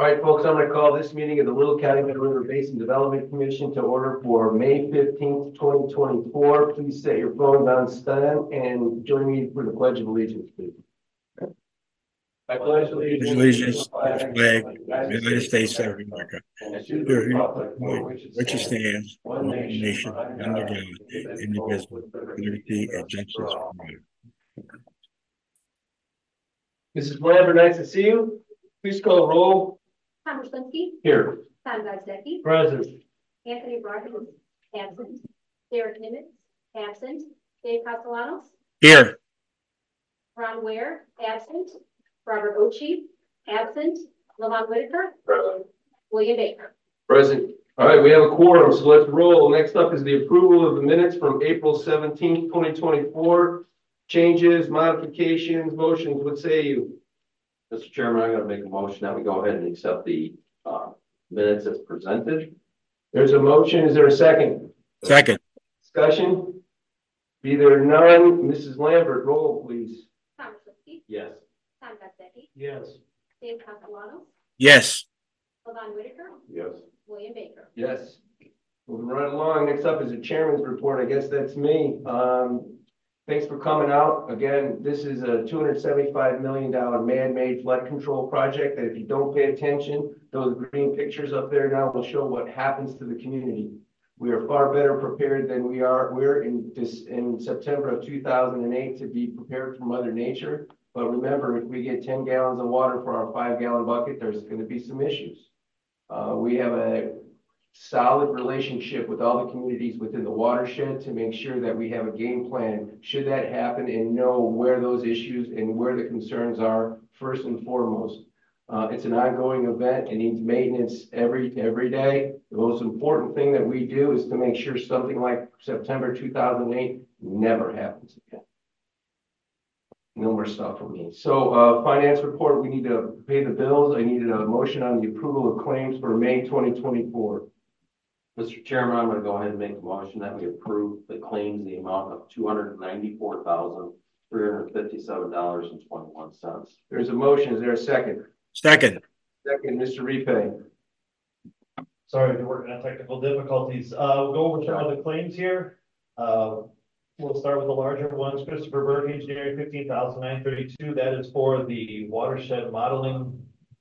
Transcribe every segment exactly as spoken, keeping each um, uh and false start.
All right, folks, I'm going to call this meeting of the Little Calumet River Basin Development Commission to order for May fifteenth, twenty twenty-four. Please set your phones on stand and join me for the Pledge of Allegiance, please. I pledge allegiance, allegiance to the flag of the United States of America, to the republic for which it stands, one nation, under God, indivisible, with liberty and justice for all. Missus Lambert, nice to see you. Please call roll. Tom Ruszynski. Here. Tom Gozdecki. Present. Anthony Brockman. Absent. Derek Nimitz. Absent. Dave Castellanos. Here. Ron Ware. Absent. Robert Ochi. Absent. Lamont Whitaker. Present. William Baker. Present. All right, we have a quorum, so let's roll. Next up is the approval of the minutes from April seventeenth, twenty twenty-four. Changes, modifications, motions. What say you? Mister Chairman, I'm going to make a motion that we go ahead and accept the uh, minutes as presented. There's a motion. Is there a second? Second. Discussion? Be there none. Missus Lambert, roll, please. Tom Ruszynski. Yes. Tom Gozdecki. Yes. Dave Castellanos. Yes. Lamont Whitaker. Yes. William Baker. Yes. Moving right along. Next up is the chairman's report. I guess that's me. Um, Thanks for coming out. Again, this is a two hundred seventy-five million dollars man-made flood control project that if you don't pay attention, those green pictures up there now will show what happens to the community. We are far better prepared than we are. We're in this in September of two thousand eight to be prepared for Mother Nature. But remember, if we get ten gallons of water for our five gallon bucket, there's going to be some issues. Uh, we have a solid relationship with all the communities within the watershed to make sure that we have a game plan should that happen and know where those issues and where the concerns are first and foremost. Uh, it's an ongoing event. It needs maintenance every every day. The most important thing that we do is to make sure something like September two thousand eight never happens again. No more stuff from me. So uh, finance report, we need to pay the bills. I needed a motion on the approval of claims for May twenty twenty-four. Mister Chairman, I'm going to go ahead and make a motion that we approve the claims in the amount of two hundred ninety-four thousand three hundred fifty-seven dollars and twenty-one cents. There's a motion. Is there a second? Second. Second, Mister Repay. Sorry, we're working on technical difficulties. Uh, we'll go over some of the claims here. Uh, we'll start with the larger ones. Christopher Burke Engineering, fifteen thousand nine hundred thirty-two. That is for the watershed modeling.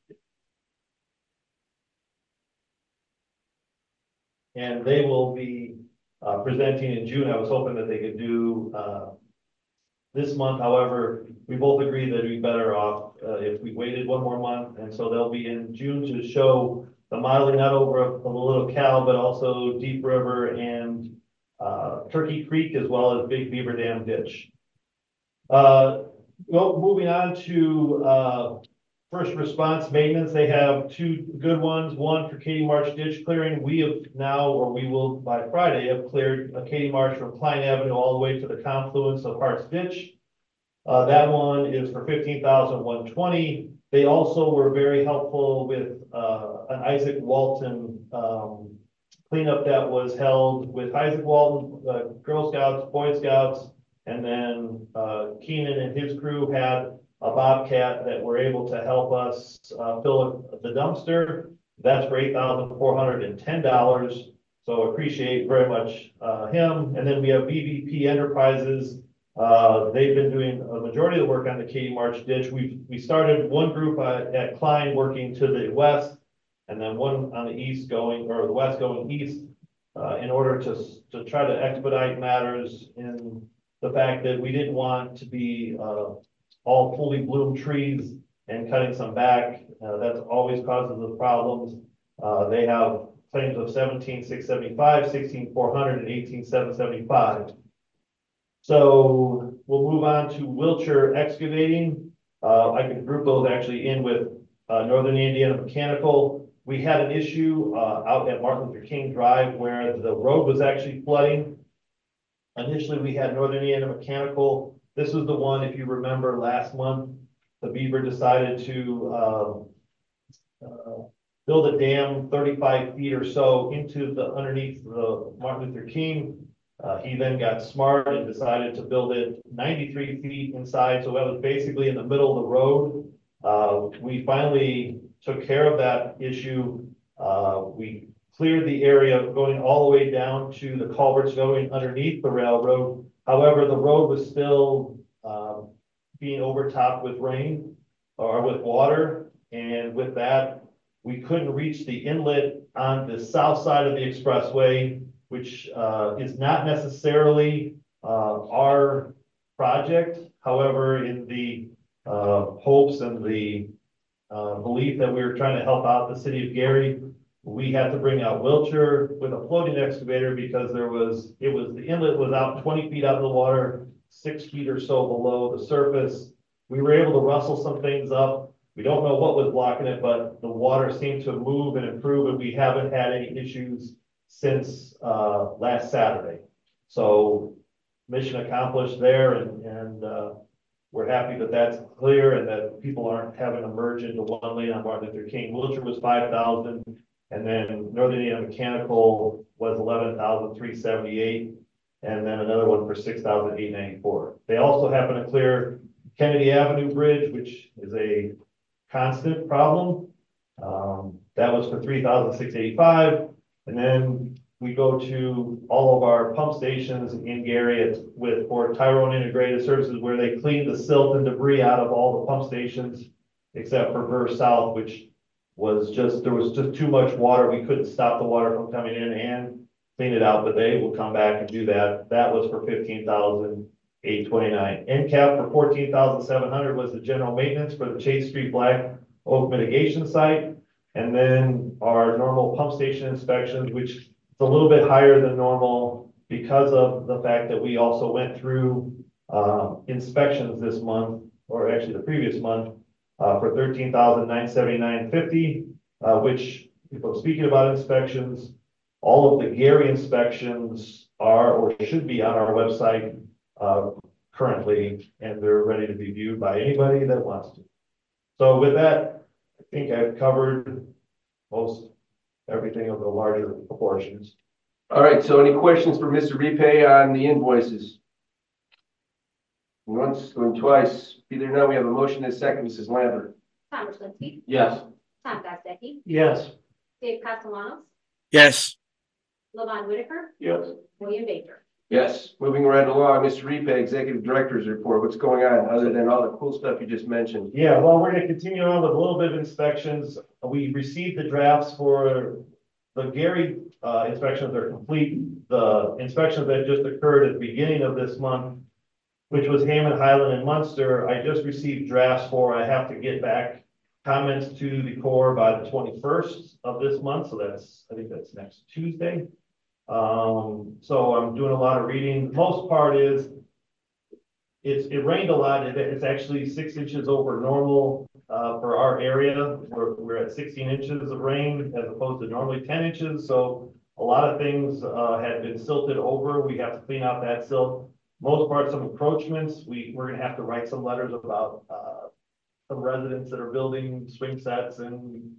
And they will be uh, presenting in June. I was hoping that they could do uh, this month. However, we both agreed that it'd be better off uh, if we waited one more month. And so they'll be in June to show the modeling not over of the Little Cal, but also Deep River and uh, Turkey Creek, as well as Big Beaver Dam Ditch. Uh, well, moving on to uh, first response maintenance, they have two good ones. One for Katy Marsh ditch clearing. We have now, or we will by Friday, have cleared a Katy Marsh from Klein Avenue all the way to the confluence of Hart's Ditch. Uh, that one is for fifteen thousand one hundred twenty. They also were very helpful with uh, an Isaac Walton um, cleanup that was held with Isaac Walton, uh, Girl Scouts, Boy Scouts, and then uh, Keenan and his crew had a Bobcat that were able to help us uh, fill the dumpster. That's for eight thousand four hundred ten dollars. So appreciate very much uh, him. And then we have B B P Enterprises. Uh, they've been doing a majority of the work on the Katy Marsh ditch. We we started one group uh, at Klein working to the west, and then one on the east going, or the west going east, uh, in order to, to try to expedite matters in the fact that we didn't want to be uh, all fully bloomed trees and cutting some back. Uh, that always causes the problems. Uh, they have claims of seventeen six seventy-five, sixteen four hundred, and eighteen seven seventy-five. So we'll move on to Wiltshire Excavating. Uh, I can group those actually in with uh, Northern Indiana Mechanical. We had an issue uh, out at Martin Luther King Drive where the road was actually flooding. Initially, we had Northern Indiana Mechanical. This was the one, if you remember last month, the Beaver decided to um, uh, build a dam thirty-five feet or so into the underneath the Martin Luther King. Uh, he then got smart and decided to build it ninety-three feet inside. So that was basically in the middle of the road. Uh, we finally took care of that issue. Uh, we cleared the area going all the way down to the culverts going underneath the railroad. However, the road was still, um, being overtopped with rain or with water. And with that, we couldn't reach the inlet on the south side of the expressway, which, uh, is not necessarily, uh, our project. However, in the, uh, hopes and the, uh, belief that we were trying to help out the city of Gary, we had to bring out Wiltshire with a floating excavator because there was, it was, the inlet was out twenty feet out of the water, six feet or so below the surface. We were able to rustle some things up. We don't know what was blocking it, but the water seemed to move and improve, and we haven't had any issues since, uh, last Saturday. So mission accomplished there, and, and, uh, we're happy that that's clear and that people aren't having to merge into one lane on Martin Luther King. Wiltshire was five thousand. And then Northern Indiana Mechanical was eleven thousand three seventy-eight, and then another one for six thousand eight ninety-four. They also happen to clear Kennedy Avenue Bridge, which is a constant problem. Um, that was for three thousand six eighty-five. And then we go to all of our pump stations in Gary with for Tyrone Integrated Services, where they clean the silt and debris out of all the pump stations, except for Burr South, which was just, there was just too much water. We couldn't stop the water from coming in and clean it out, but they will come back and do that. That was for fifteen thousand eight twenty-nine. N CAP for fourteen thousand seven hundred was the general maintenance for the Chase Street Black Oak mitigation site. And then our normal pump station inspections, which is a little bit higher than normal because of the fact that we also went through uh, inspections this month, or actually the previous month, Uh, for thirteen thousand nine seventy-nine fifty, uh, which, if I'm speaking about inspections, all of the Gary inspections are or should be on our website uh, currently, and they're ready to be viewed by anybody that wants to. So with that, I think I've covered most everything of the larger proportions. All right, so any questions for Mister Repay on the invoices? Once, going twice. Be there now, we have a motion and a second. Missus Lambert. Tom Slingsky, Yes. Tom Gosdecki, Yes. Dave Castellanos, yes, Levon Whitaker, Yes. William Baker. Yes. Moving right along, Mister Repay, Executive Director's Report. What's going on other than all the cool stuff you just mentioned? Yeah, well, we're gonna continue on with a little bit of inspections. We received the drafts for the Gary uh, inspections are complete. The inspections that just occurred at the beginning of this month, which was Hammond, Highland, and Munster, I just received drafts for. I have to get back comments to the Corps by the twenty-first of this month. So that's, I think that's next Tuesday. Um, so I'm doing a lot of reading. The most part is it's, it rained a lot. It, it's actually six inches over normal uh, for our area. We're, we're at sixteen inches of rain as opposed to normally ten inches. So a lot of things uh, had been silted over. We have to clean out that silt. Most part, some encroachments. We, we're gonna have to write some letters about uh, some residents that are building swing sets and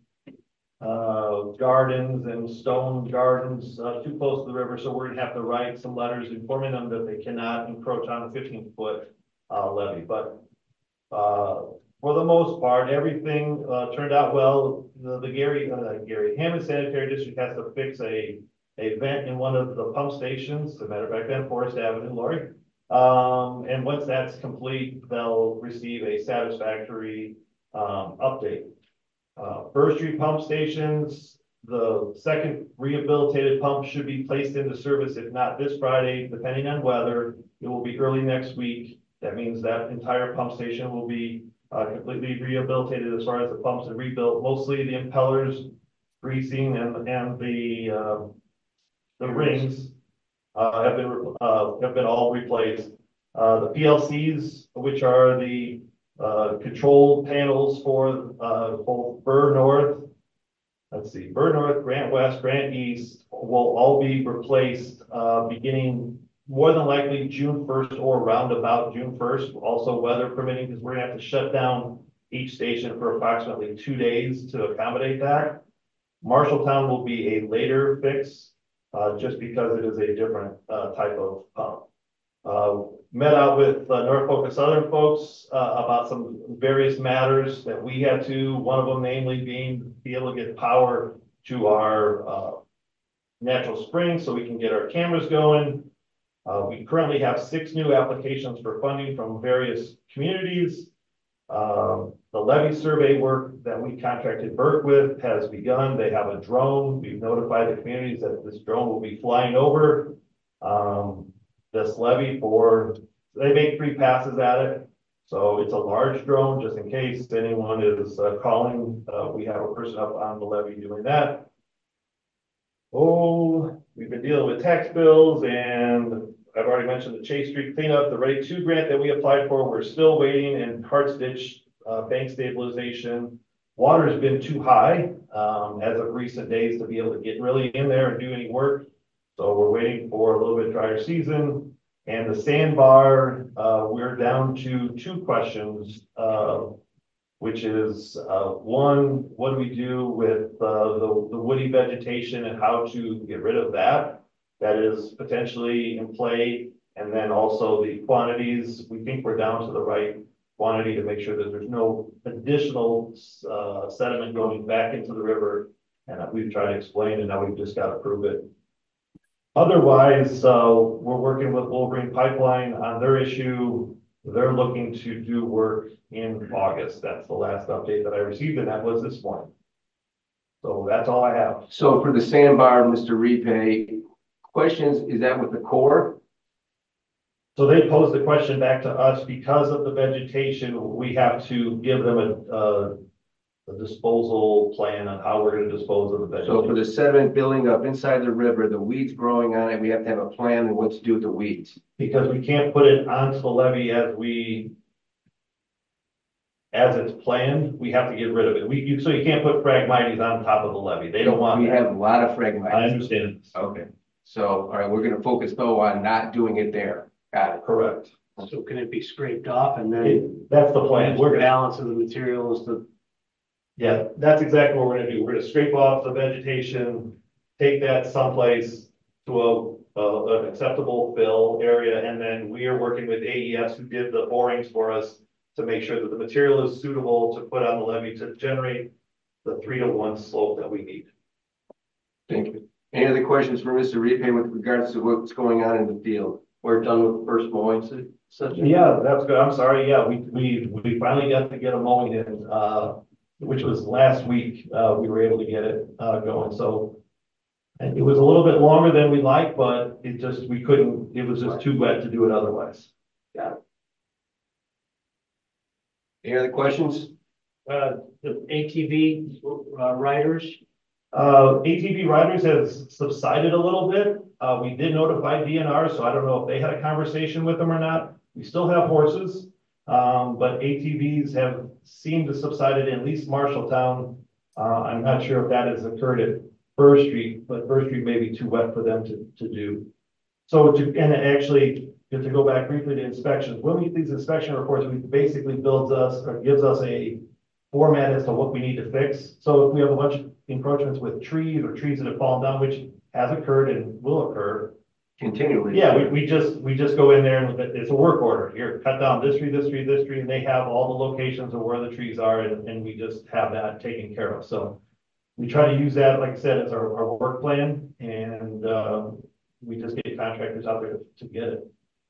uh, gardens and stone gardens uh, too close to the river. So we're gonna have to write some letters informing them that they cannot encroach on a fifteen foot uh, levee. But uh, for the most part, everything uh, turned out well. The, the Gary, uh, Gary Hammond Sanitary District has to fix a, a vent in one of the pump stations. As a matter of fact, on Forest Avenue, Lori. Um, and once that's complete, they'll receive a satisfactory um, update. Uh, First Street pump stations, the second rehabilitated pump should be placed into service, if not this Friday, depending on weather. It will be early next week. That means that entire pump station will be uh, completely rehabilitated as far as the pumps and rebuilt. Mostly the impellers, greasing, and and the uh, the rings. Uh, have been uh, have been all replaced. Uh, the P L Cs, which are the uh, control panels for uh, both Burr North, let's see, Burr North, Grant West, Grant East, will all be replaced uh, beginning more than likely June first or roundabout June first. Also weather permitting, because we're gonna have to shut down each station for approximately two days to accommodate that. Marshalltown will be a later fix. Uh, just because it is a different uh, type of pump. Uh, met out with uh, Norfolk and Southern folks uh, about some various matters that we had to, one of them namely being be able to get power to our uh, natural spring so we can get our cameras going. Uh, we currently have six new applications for funding from various communities. Um, the levy survey work that we contracted Burke with has begun. They have a drone. We've notified the communities that this drone will be flying over um, this levy for, they make three passes at it. So it's a large drone, just in case anyone is uh, calling. Uh, we have a person up on the levy doing that. Oh, we've been dealing with tax bills, and I've already mentioned the Chase Street cleanup, the Rate Two grant that we applied for. We're still waiting, and Harts Ditch uh, bank stabilization. Water's been too high um, as of recent days to be able to get really in there and do any work. So we're waiting for a little bit drier season. And the sandbar, uh, we're down to two questions, uh, which is uh, one, what do we do with uh, the, the woody vegetation and how to get rid of that? That is potentially in play. And then also the quantities, we think we're down to the right quantity to make sure that there's no additional uh, sediment going back into the river. And we've tried to explain, and now we've just got to prove it. Otherwise, uh, we're working with Wolverine Pipeline on their issue. They're looking to do work in August. That's the last update that I received, and that was this morning. So that's all I have. So for the sandbar, Mister Repay, questions, is that with the Corps? So they posed the question back to us because of the vegetation. We have to give them a, a, a disposal plan on how we're going to dispose of the vegetation. So for the sediment building up inside the river, the weeds growing on it, we have to have a plan on what to do with the weeds. Because we can't put it onto the levee as we, as it's planned, we have to get rid of it. We, you, so you can't put Phragmites on top of the levee. They don't want We that. have a lot of Phragmites. I understand. Okay, so, all right, we're gonna focus though on not doing it there. Got it. Correct. So can it be scraped off and then It- That's the plan. We're the gonna, balance of the materials, the yeah, that's exactly what we're gonna do. We're gonna scrape off the vegetation, take that someplace to a, a, an acceptable fill area, and then we are working with A E S who did the borings for us to make sure that the material is suitable to put on the levee to generate the three to one slope that we need. Thank you. Any other questions for Mister Repay with regards to what's going on in the field? We're done with the first mowing se- session. Yeah, that's good. I'm sorry. Yeah, we, we, we finally got to get a mowing in, uh, which was last week. Uh, we were able to get it, uh, going. So and it was a little bit longer than we liked, but it just, we couldn't, it was just too wet to do it otherwise. Any other questions? uh, the A T V uh, riders. Uh, A T V riders has subsided a little bit. Uh, we did notify D N R, so I don't know if they had a conversation with them or not. We still have horses, um, but A T Vs have seemed to subsided in at least Marshalltown. Uh, I'm not sure if that has occurred at First Street, but First Street may be too wet for them to, to do. So to, and actually, just to go back briefly to inspections, when we get these inspection reports, we basically builds us or gives us a format as to what we need to fix. So if we have a bunch of encroachments with trees or trees that have fallen down, which has occurred and will occur. Continually. Yeah, we, we just, we just go in there and it's a work order. Here, cut down this tree, this tree, this tree, and they have all the locations of where the trees are, and, and we just have that taken care of. So we try to use that, like I said, as our, our work plan, and, uh, we just get contractors out there to get it.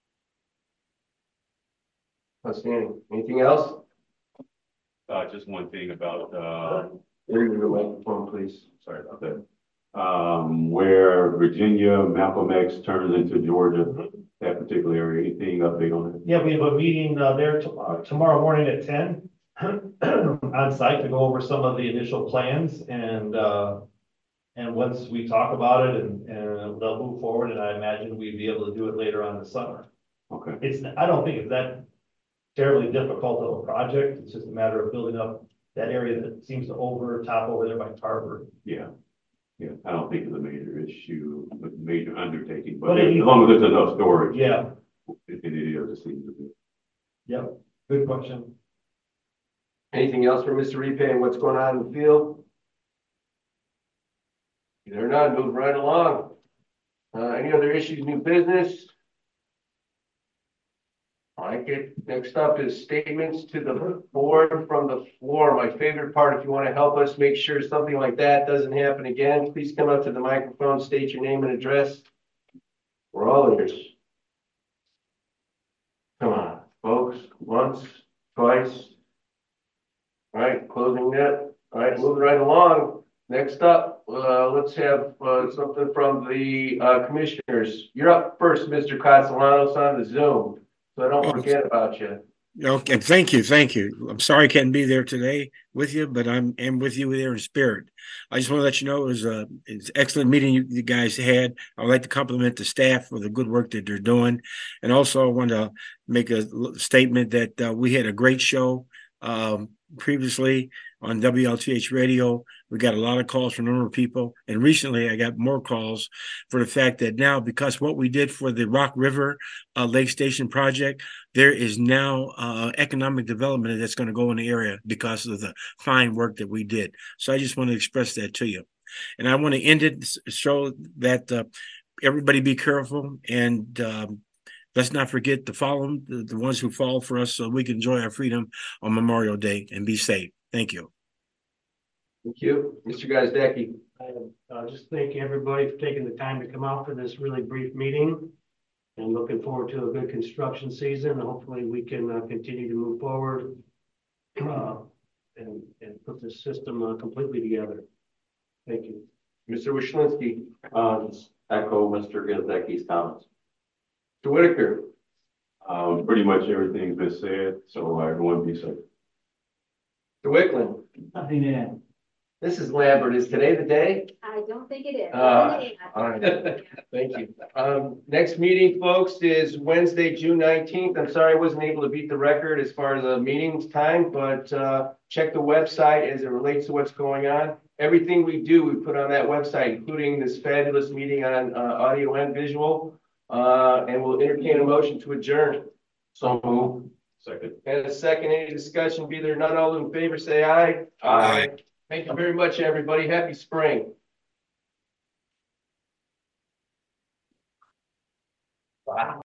Outstanding. Anything else? Uh, just one thing about, uh, Bring the microphone, please. sorry about that. Um, where Virginia, Malcolm X turns into Georgia, that particular area, anything update on it? Yeah, we have a meeting, uh, there tomorrow, tomorrow morning at ten on site to go over some of the initial plans, and, uh, and once we talk about it and, and they'll move forward, and I imagine we'd be able to do it later on this summer. Okay, It's, I don't think it's that terribly difficult of a project. It's just a matter of building up that area that seems to over, top over there by Tarver. yeah. Yeah, I don't think it's a major issue, a major undertaking, but But it- as long as there's enough storage. Yeah, It, it is, it seems to be. yep, good question. Anything else for Mister Repay and what's going on in the field? They're not moving right along. Uh, any other issues, new business? like it. Next up is statements to the board from the floor. My favorite part, if you want to help us make sure something like that doesn't happen again, please come up to the microphone, state your name and address. We're all ears. Come on, folks, once, twice. All right, closing that. All right, moving right along. Next up, uh, let's have uh, something from the uh, commissioners. You're up first, Mister Castellanos, on the Zoom, so I don't Oh. forget about you. Okay, thank you, thank you. I'm sorry I can't be there today with you, but I'm am with you there in spirit. I just want to let you know it was a it's an excellent meeting you, you guys had. I would like to compliment the staff for the good work that they're doing, and also I want to make a statement that uh, we had a great show um, previously on W L T H radio. We got a lot of calls from a number of people, and recently I got more calls for the fact that now, because what we did for the Rock River uh, Lake Station project, there is now uh, economic development that's going to go in the area because of the fine work that we did. So I just want to express that to you. And I want to end it, show that uh, everybody be careful, and um, let's not forget to follow the, the ones who fall for us so we can enjoy our freedom on Memorial Day and be safe. Thank you. Thank you. Mister Gazdecki. I uh, just thank everybody for taking the time to come out for this really brief meeting. And looking forward to a good construction season. Hopefully we can uh, continue to move forward uh, and, and put this system uh, completely together. Thank you. Mister Wishlinski. Uh, just echo Mister Gazdecki's comments. Mister Whitaker. Um, pretty much everything's been said, so everyone be safe. Mister Wickland. Nothing to add. Missus Lambert, is today the day? I don't think it is. Uh, all right. Thank you. Um, next meeting, folks, is Wednesday, June nineteenth. I'm sorry I wasn't able to beat the record as far as the meeting's time, but uh, check the website as it relates to what's going on. Everything we do, we put on that website, including this fabulous meeting on uh, audio and visual. Uh, and we'll entertain a motion to adjourn. So move. Second. And a second, any discussion, be there none, all in favor, say aye. Aye. Thank you very much, everybody. Happy spring. Wow.